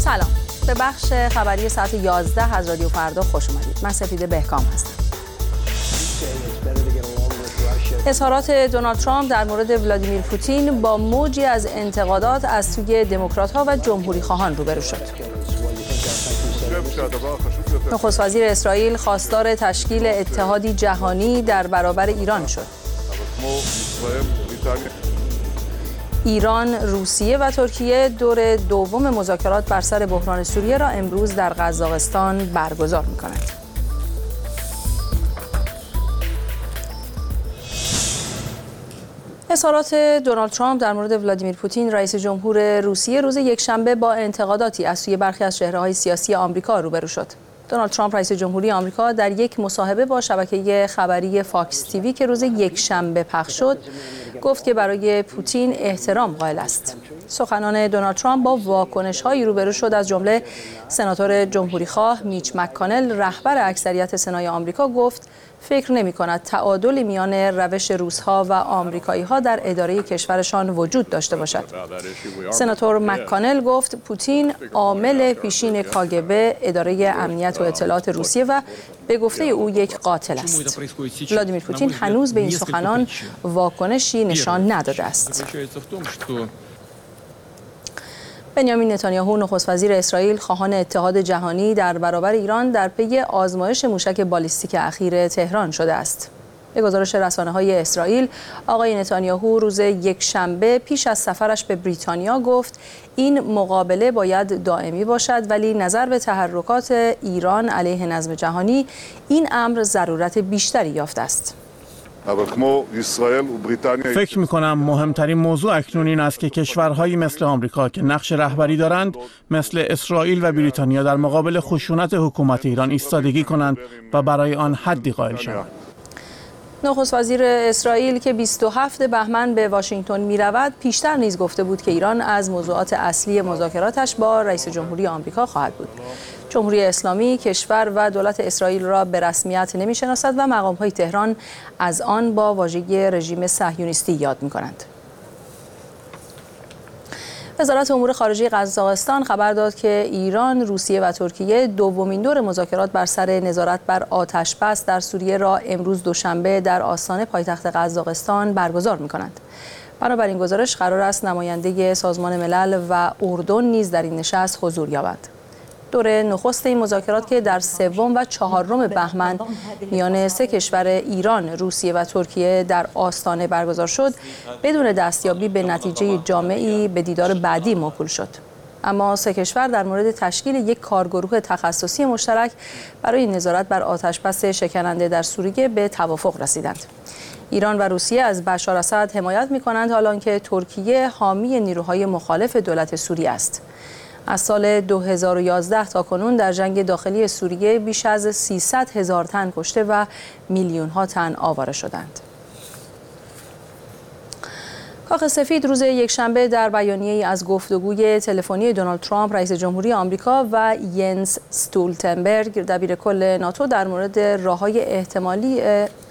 سلام، به بخش خبری ساعت 11 از رادیو فردا خوش اومدید. من سپیده بهکام هستم. اظهارات دونالد ترامپ در مورد ولادیمیر پوتین با موجی از انتقادات از سوی دموکرات‌ها و جمهوری‌خواهان روبرو شد. نخست وزیر اسرائیل خواستار تشکیل اتحادی جهانی در برابر ایران شد. ایران، روسیه و ترکیه دور دوم مذاکرات بر سر بحران سوریه را امروز در قزاقستان برگزار می‌کنند. اظهارات دونالد ترامپ در مورد ولادیمیر پوتین رئیس جمهور روسیه روز یکشنبه با انتقاداتی از سوی برخی از چهره‌های سیاسی آمریکا روبرو شد. دونالد ترامپ رئیس جمهوری آمریکا در یک مصاحبه با شبکه خبری فاکس تیوی که روز یکشنبه پخش شد، گفت که برای پوتین احترام قائل است. سخنان دونالد ترامپ با واکنش‌هایی روبرو شد، از جمله سناتور جمهوری‌خواه میچ مک‌کانل، رهبر اکثریت سنای آمریکا، گفت فکر نمی‌کند تعادلی میان روش روس‌ها و آمریکایی‌ها در اداره کشورشان وجود داشته باشد. سناتور مک‌کانل گفت پوتین عامل پیشین کاگبه، اداره امنیت و اطلاعات روسیه و به گفته او یک قاتل است. ولادیمیر پوتین هنوز به این سخنان واکنشی نشان نداده است. بنیامین نتانیاهو نخست وزیر اسرائیل خواهان اتحاد جهانی در برابر ایران در پی آزمایش موشک بالیستیک اخیر تهران شده است. به گزارش رسانه‌های اسرائیل، آقای نتانیاهو روز یکشنبه پیش از سفرش به بریتانیا گفت این مقابله باید دائمی باشد، ولی نظر به تحرکات ایران علیه نظم جهانی این امر ضرورت بیشتری یافته است. فکر می‌کنم مهمترین موضوع اکنون این است که کشورهایی مثل آمریکا که نقش رهبری دارند، مثل اسرائیل و بریتانیا، در مقابل خشونت حکومت ایران ایستادگی کنند و برای آن حدی قائل شوند. نخست وزیر اسرائیل که 27 بهمن به واشنگتن می‌رود، پیشتر نیز گفته بود که ایران از موضوعات اصلی مذاکراتش با رئیس جمهوری آمریکا خواهد بود. جمهوری اسلامی کشور و دولت اسرائیل را به رسمیت نمی‌شناسد و مقام‌های تهران از آن با واژه رژیم صهیونیستی یاد می‌کنند. وزارت امور خارجه قزاقستان خبر داد که ایران، روسیه و ترکیه دومین دور مذاکرات بر سر نظارت بر آتش‌بس در سوریه را امروز دوشنبه در آستان پایتخت قزاقستان برگزار می‌کنند. بنابراین گزارش قرار است نماینده سازمان ملل و اردن نیز در این نشست حضور یابد. دور نخست این مذاکرات که در 3 و 4 بهمن میان 3 کشور ایران، روسیه و ترکیه در آستانه برگزار شد، بدون دستیابی به نتیجه جامعی به دیدار بعدی موکول شد. اما 3 کشور در مورد تشکیل یک کارگروه تخصصی مشترک برای نظارت بر آتش‌بس شکننده در سوریه به توافق رسیدند. ایران و روسیه از بشار اسد حمایت می‌کنند، حالانکه ترکیه حامی نیروهای مخالف دولت سوریه است. از سال 2011 تا کنون در جنگ داخلی سوریه بیش از 300,000 تن کشته و میلیون‌ها تن آواره شدند. کاخ سفید روز یکشنبه در بیانیه‌ای از گفتگوی تلفنی دونالد ترامپ رئیس جمهوری آمریکا و ینس استولتنبرگ دبیر کل ناتو در مورد راه‌های احتمالی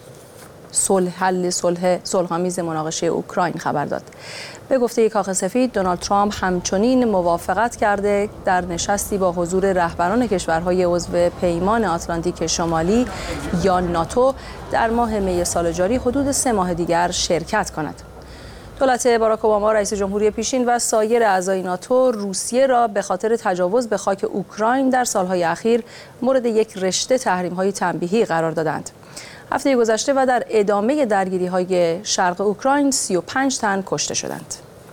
صلح‌آمیز مناقشه اوکراین خبر داد. به گفته کاخ سفید، دونالد ترامپ همچنین موافقت کرده در نشستی با حضور رهبران کشورهای عضو پیمان آتلانتیک شمالی یا ناتو در ماه می سال جاری حدود 3 ماه دیگر شرکت کند. دولت باراک اوباما رئیس جمهوری پیشین و سایر اعضای ناتو روسیه را به خاطر تجاوز به خاک اوکراین در سالهای اخیر مورد یک رشته تحریم‌های تنبیهی قرار دادند. هفته گذشته و در ادامه درگیری‌های شرق اوکراین 35 تن کشته شدند.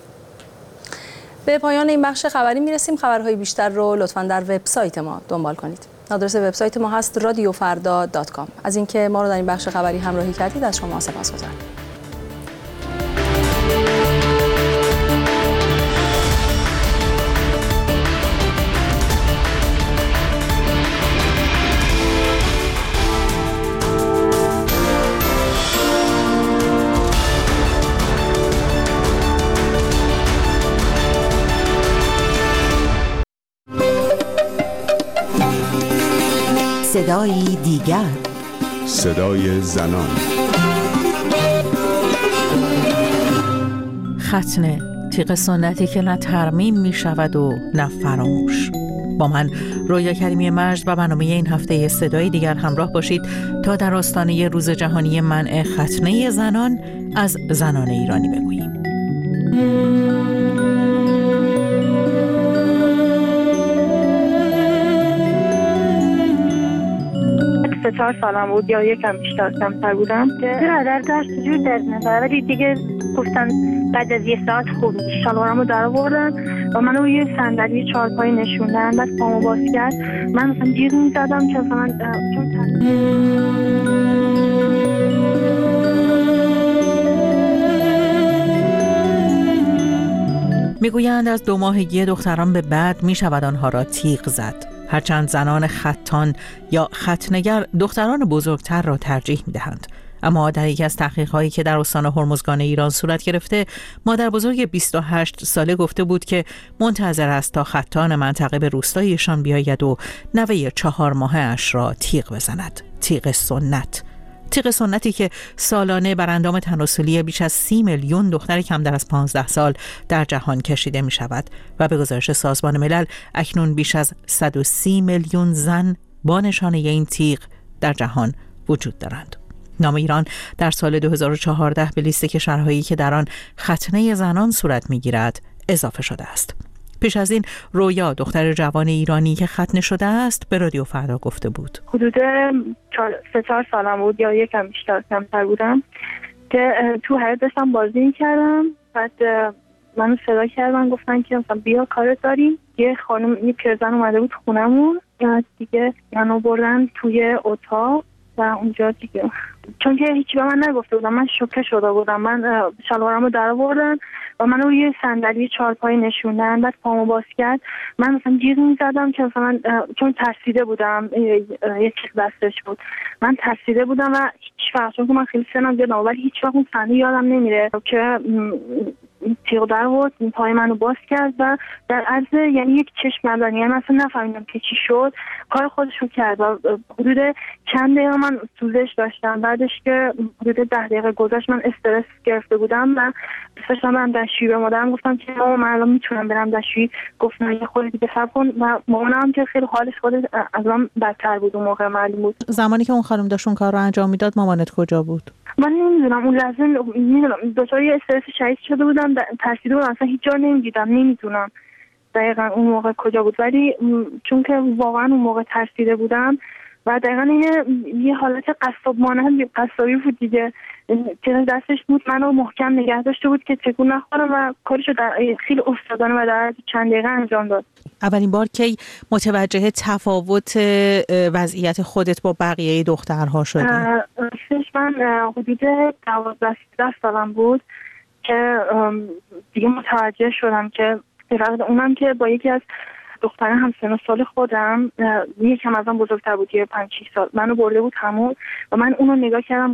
به پایان این بخش خبری می‌رسیم. خبرهای بیشتر رو لطفاً در وبسایت ما دنبال کنید. آدرس وبسایت ما هست radiofarda.com. از اینکه ما رو در این بخش خبری همراهی کردید از شما سپاسگزارم. صدای دیگر، صدای زنان. ختنه، تیغ سنتی که نه ترمیم می شود و نه فراموش. با من رویا کریمی مجد و برنامه این هفته صدای دیگر همراه باشید تا در آستانه روز جهانی منع ختنه زنان از زنان ایرانی بگوییم. 4 سالم بود یا یکم بیشتر کمتر بودم که در درس جور درد نداره، ولی دیگه گفتن بعد از یه ساعت خوب شلوارمو در آوردن و منو روی صندلی چهارپایی نشوندن. بعد پامو باز کرد، من مثلا جیغ می‌زدم که مثلا میگویند از 2 ماهگی دختران به بعد میشود آنها را تیغ زد. هرچند زنان ختان یا ختنگر دختران بزرگتر را ترجیح می‌دهند، اما در یکی از تحقیق‌هایی که در استان هرمزگان ایران صورت گرفته، مادر بزرگ 28 ساله گفته بود که منتظر است تا ختان منطقه به روستایشان بیاید و نوه 4 ماهه اش را تیغ بزند. تیغ سنت. تیغ سنتی که سالانه بر اندام تناسلی بیش از 30 میلیون دختر کمتر از 15 سال در جهان کشیده می شود و به گزارش سازمان ملل اکنون بیش از 130 میلیون زن با نشانه این تیغ در جهان وجود دارند. نام ایران در سال 2014 به لیست کشورهایی که در آن ختنه زنان صورت می گیرد اضافه شده است. پیش از این رویا، دختر جوان ایرانی که ختنه شده است، به رادیو فردا گفته بود حدود 3-4 سالم بود یا یکم بیشتر کمتر بودم که تو حیاط داشتم بازی می‌کردم. بعد منو صدا کردن، گفتن که مثلا بیا کارت داریم. یه خانم، یه پیرزن اومده بود خونمون، دیگه منو بردن توی اتاق و اونجا دیگه، چون که هیچی به من نگفته بودم، من شوکه شده بودم. من شلوارمو در آوردن و منو روی صندلی چهارپایی نشوندن. بعد پامو باز کرد، من مثلا جیغ می‌زدم که مثلا چون ترسیده بودم، یه چیز دستش بود، من ترسیده بودم و هیچ وقت، چون که من خیلی سنم زیاده، ولی هیچ وقت اون صحنه یادم نمیره که تیغ در آورد، پای منو باز کرد و در عرض یعنی یک چشم ندارم، یعنی من اصلا نفهمیدم که چی شد، کار خودشو کرد و حدود چند دقیقه من سوزش داشتم. بعدش که حدود 10 دقیقه گذشت، من استرس گرفته بودم و داشتم برم دستشویی. به مادرم گفتم که من الان میتونم برم دستشویی. گفت نه یه خورده دیگه صبر کن. و مامانم که خیلی حالش خودش از من بدتر بود، اون موقع معلوم بود. زمانی که اون خانم داشت اون کار رو انجام میداد، مامانت کجا بود؟ من نمیدونم، اون لحظه نمیدونم، دچار استرس شدید شده بودم، ترسیده بودم، اصلا هیچ جا نمیدیدم، نمیدونم دقیقاً اون موقع کجا بود، ولی چون که واقعا اون موقع ترسیده بودم و دقیقاً یه حالت قصاب مانند قصابی بود دیگه، که دستش بود منو محکم نگه داشته بود که تکون نخورم و کارشو خیلی استادانه و در چند دقیقه انجام داد. اولین بار کی متوجه تفاوت وضعیت خودت با بقیه دخترها شدی؟ من حدود 12 سالم بود که دیگه متوجه شدم که اونم که با یکی از دختران همسن و سال خودم، یکم ازم بزرگتر بود، 5-6 سال، منو برده بود همون و من اونو نگاه کردم،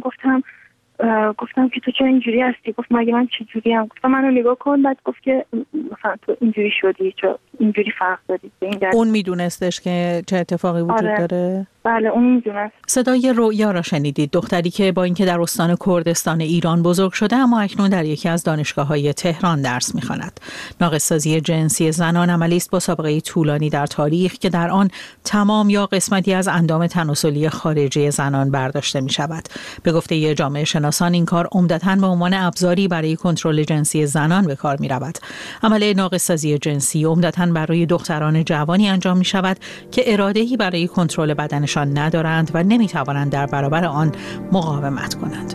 گفتم که تو چرا اینجوری هستی؟ گفت مگه من چه جوری ام؟ گفتم منو نگاه کن. بعد گفت که مثلا تو اینجوری شدی، چرا اینجوری فرق دادی؟ اون میدونستش که چه اتفاقی وجود داره؟ بله اون میدونست. صدای رویا را شنیدید، دختری که با اینکه در استان کردستان ایران بزرگ شده، اما اکنون در یکی از دانشگاه‌های تهران درس می‌خواند. ناقص‌سازی جنسی زنان عملی است با سابقه طولانی در تاریخ که در آن تمام یا قسمتی از اندام تناسلی خارجی زنان برداشته می‌شود. به گفته جامعه شناسان این کار عمدتاً به عنوان ابزاری برای کنترل جنسی زنان به کار می‌رود. عمل ناقص‌سازی جنسی عمدتاً برای دختران جوانی انجام می‌شود که اراده‌ای برای کنترل بدن ندارند و نمیتوانند در برابر آن مقاومت کنند.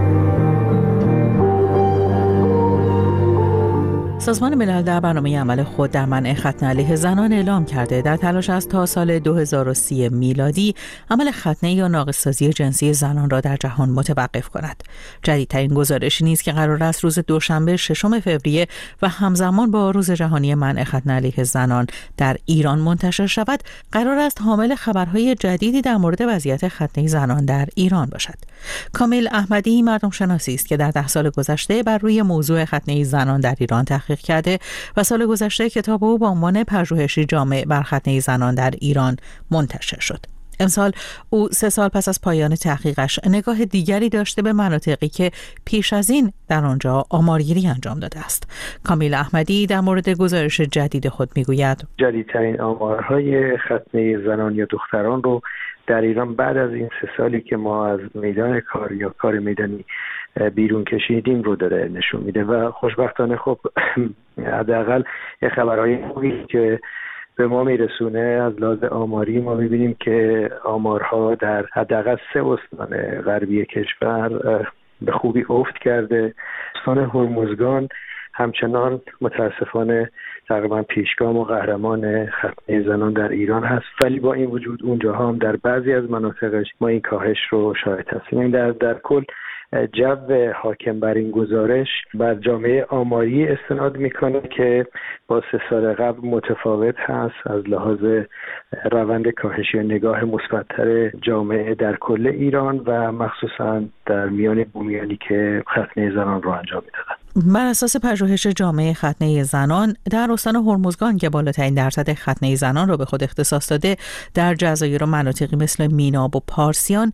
سازمان ملل در برنامه عمل خود در منع ختنه علیه زنان اعلام کرده در تلاش است تا سال 2030 میلادی عمل ختنه یا ناقص‌سازی جنسی زنان را در جهان متوقف کند. جدیدترین گزارشی نیز که قرار است روز دوشنبه 6 فوریه و همزمان با روز جهانی منع ختنه علیه زنان در ایران منتشر شود، قرار است حامل خبرهای جدیدی در مورد وضعیت ختنه زنان در ایران باشد. کامیل احمدی مردم شناسی است که در 10 سال گذشته بر روی موضوع ختنه زنان در ایران تحقیق کرده و سال گذشته کتاب او با عنوان پژوهشی جامع بر ختنه زنان در ایران منتشر شد. امسال او 3 سال پس از پایان تحقیقش نگاه دیگری داشته به مناطقی که پیش از این در آنجا آمارگیری انجام داده است. کامیل احمدی در مورد گزارش جدید خود میگوید جدیدترین آمارهای ختنه زنان یا دختران رو در ایران بعد از این 3 سالی که ما از میدان کار یا کار میدانی بیرون کشیدیم رو داره نشون میده و خوشبختانه خب حداقل یه خبرهای خوبی که به ما میرسونه از لحاظ آماری ما میبینیم که آمارها در حداقل 3 استان غربی کشور به خوبی افت کرده. استان هرمزگان همچنان متاسفانه تقریبا پیشگام و قهرمان ختنه زنان در ایران هست، ولی با این وجود اونجاها هم در بعضی از مناطقش ما این کاهش رو شاهد هستیم. در کل جو حاکم بر این گزارش بر جامعه آماری استناد میکنه که با 3 سال قبل متفاوت هست از لحاظ روند کاهشی نگاه مثبت‌تر جامعه در کل ایران و مخصوصا در میان بومیانی که ختنه زنان رو انجام میدادن. بر اساس پژوهش جامعه ختنه زنان در استان هرمزگان که بالاترین درصد ختنه زنان را به خود اختصاص داده، در جزایر و مناطقی مثل میناب و پارسیان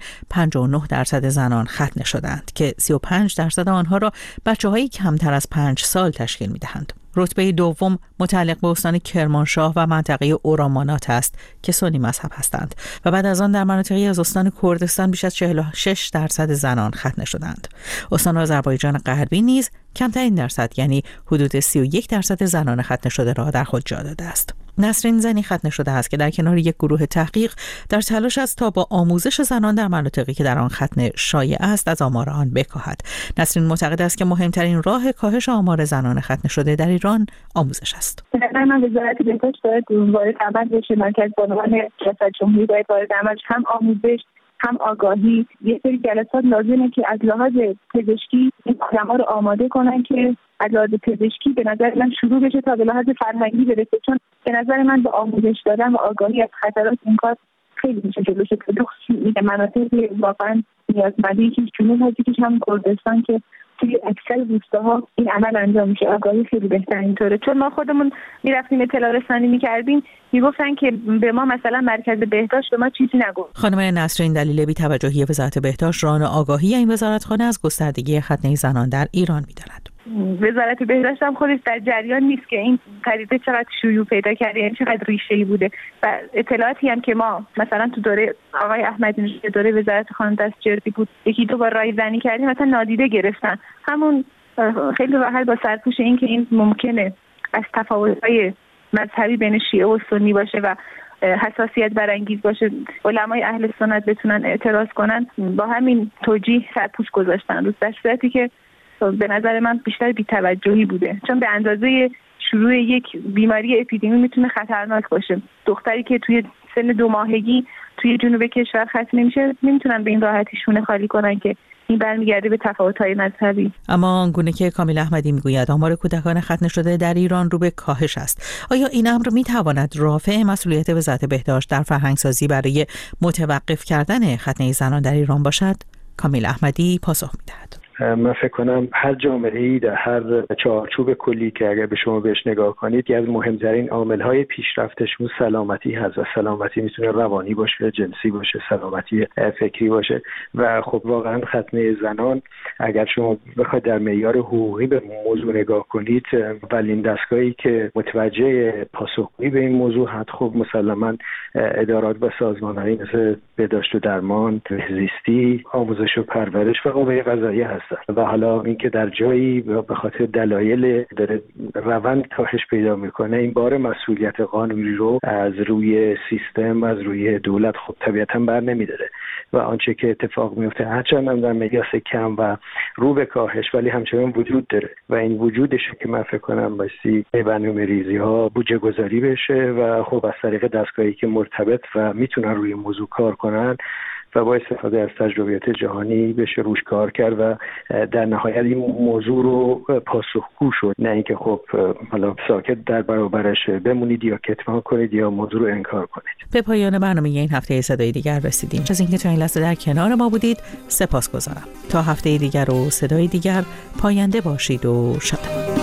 59% زنان ختنه شدند که 35% آنها را بچه‌های کمتر از 5 سال تشکیل می‌دهند. رتبه دوم متعلق به استان کرمانشاه و منطقه اورامانات است که سنی مذهب هستند و بعد از آن در مناطقی از استان کردستان بیش از 46% زنان ختنه شدند. استان آذربایجان غربی نیز کمترین درصد یعنی حدود 31% زنان ختنه شده را در خود جا داده است. نسرین زنی ختنه شده است که در کنار یک گروه تحقیق در تلاش است تا با آموزش زنان در مناطقی که در آن ختنه شایع است از آمار آن بکاهد. نسرین معتقد است که مهمترین راه کاهش آمار زنان ختنه شده در ایران آموزش است. من وزارت بهداشت باید وارد عمل بشه، مرکز بانوان ریاست جمهوری باید وارد عمل، هم آموزش هم آگاهی. یه سری جلسات لازمه که از لحاظ پزشکی این آدم‌ها رو آماده کنن که از لحاظ پزشکی به نظر من شروع بشه تا به لحاظ فرهنگی برسه، چون به نظر من با آموزش دادن و آگاهی از خطرات این کار خیلی میشه جلوش گرفت. مناطقی واقعا نیازمندی که جنوب هستی هم کردستان که توی اکثر روستاها این عمل انجام میشه، آگاهی خیلی بهتر اینطوره. چون ما خودمون میرفتیم اطلاع رسانی میکردیم میگفتن که به ما مثلا مرکز بهداشت به ما چیزی نگفت. خانم نسرین دلیل بی‌توجهی وزارت بهداشت ران آگاهی این وزارتخانه از گستردگی ختنه زنان در ایران میداند. وزارت بهداشت هم خودش در جریان نیست که این پدیده چقدر شیوع پیدا کرده، یعنی چقدر ریشه‌ای بوده و اطلاعاتی هم که ما مثلا تو دوره آقای احمدی نژاد دوره وزارت خانه دستجردی بود 1-2 بار رایزنی کردیم مثلا نادیده گرفتن. همون خیلی راحت با سرپوش این که این ممکنه از تفاوت‌های مذهبی بین شیعه و سنی باشه و حساسیت برانگیز باشه علمای اهل سنت بتونن اعتراض کنن، با همین توجیه سرپوش گذاشتن روز، در صورتی که به نظر من بیشتر بی‌توجهی بوده، چون به اندازه شروع یک بیماری اپیدمی میتونه خطرناک باشه. دختری که توی سن 2 ماهگی توی جنوب کشور ختنه میشه نمیتونن به این راحتی شونه خالی کنن که این برمیگرده به تفاوت‌های مذهبی. اما آنگونه که کامیل احمدی میگوید آمار کودکان ختنه شده در ایران رو به کاهش است. آیا این امر میتواند رافع مسئولیت وزارت بهداشت در فرهنگسازی برای متوقف کردن ختنه زنان در ایران باشد؟ کامیل احمدی پاسخ میدهد. من فکر کنم هر جامعه‌ای در هر چارچوب کلی که اگر به شما بهش نگاه کنید یکی از مهمترین عامل‌های پیشرفتش اون سلامتی هست و سلامتی میتونه روانی باشه، جنسی باشه، سلامتی فکری باشه و خب واقعا ختنه زنان اگر شما بخواید در معیار حقوقی به موضوع نگاه کنید اولین دستگاهی که متوجه پاسخگویی به این موضوع هست خب مسلماً ادارات و سازمان‌هایی مثل بهداشت و درمان، زیستی، آموزش و پرورش و قوه قضاییه هست. و حالا اینکه در جایی به خاطر دلایل داره روند کاهش پیدا میکنه این بار مسئولیت قانونی رو از روی سیستم از روی دولت خب طبیعتا بر نمیداره و آنچه که اتفاق میفته هرچند هم در مقیاس کم و رو به کاهش ولی همچنان وجود داره و این وجودش که من فکر کنم بایستی برنامه‌ریزی ها بودجه گذاری بشه و خب از طریق دستگاهی که مرتبط و میتونن روی موضوع کار کنن و با استفاده از تجربیات جهانی بشه روش کار کرد و در نهایت این موضوع رو پاسخگو شد، نه اینکه خب حالا ساکت در برابرش بمونید یا کتمان کنید یا موضوع رو انکار کنید. به پایان برنامه این هفته صدای دیگر رسیدیم. از اینکه تا این لحظه در کنار ما بودید سپاسگزارم. تا هفته دیگر و صدای دیگر پاینده باشید و شاد.